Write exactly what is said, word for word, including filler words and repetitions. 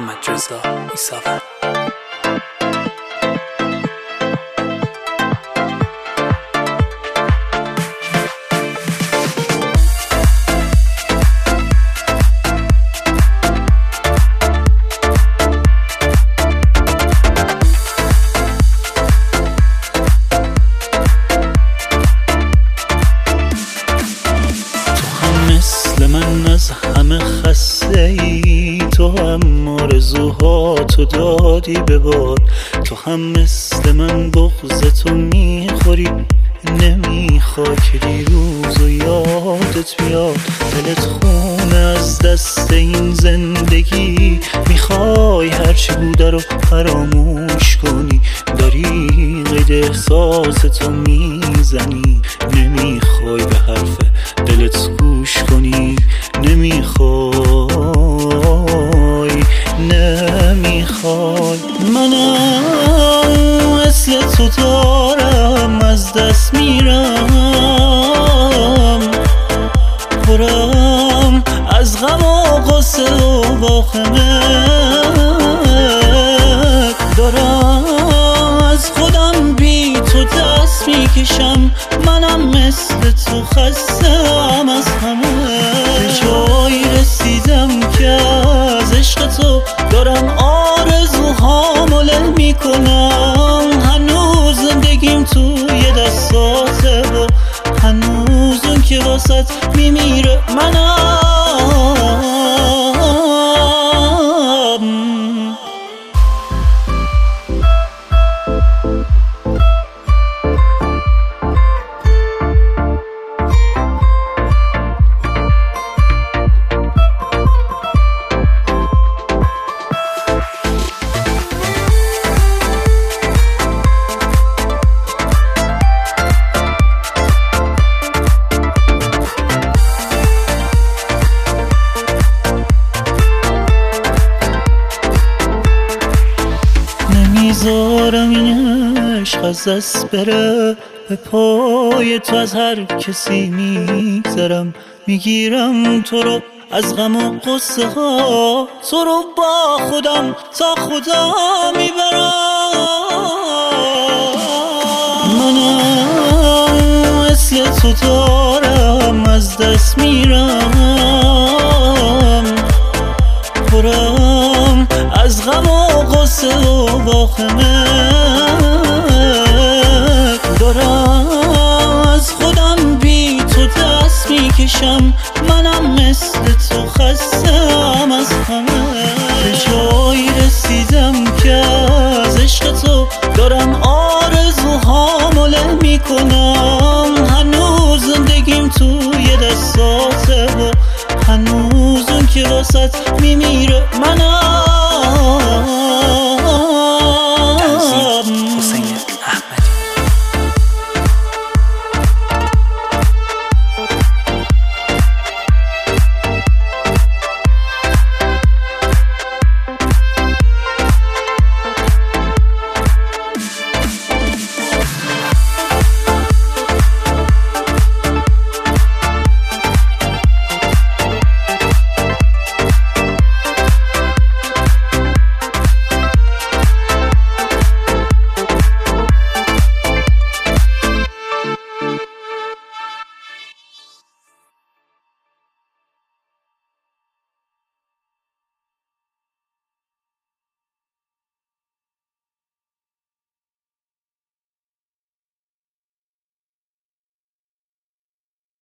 محمد رضا ایساوی. مثل من از همه خسته ای، تو هم آرزوهاتو دادی به باد. تو هم مثل من بغض تو میخوری، نمیخوای که دیروز و یادت بیاد. دلت خونه از دست این زندگی، میخوای هرچی بوده رو فراموش کنی. داری قید احساس تو میزنی، نمیخوای به حرف دلت گوش کنی. نمیخوای نمیخوای منم مثل تو دارم از دست میرم، پرم از غم و غصه و واخمه. دارم از خودم بی تو دست میکشم، منم مثل تو خستم از همه. به جایی رسیدم که از عشق تو دارم آرزوهامو له میکنم. هنوز زندگیم توی دستاته و هنوز اون که واسط میمیره منم. نمیذارم این عشق از دست بره، به پای تو از هر کسی میگذرم. میگیرم تو رو از غم و غصه ها، تو رو با خودم تا خدا میبرم. منم مثل تو دارم از دست میرم، پرم از غم و غصه و واخمه. دارم از خودم بی تو دست میکشم، منم مثل تو خستم از همه. به جایی رسیدم که از عشق تو دارم آرزوهامو له میکنم. هنوز زندگیم توی دستاته و هنوز اون که واسط میمیره منم.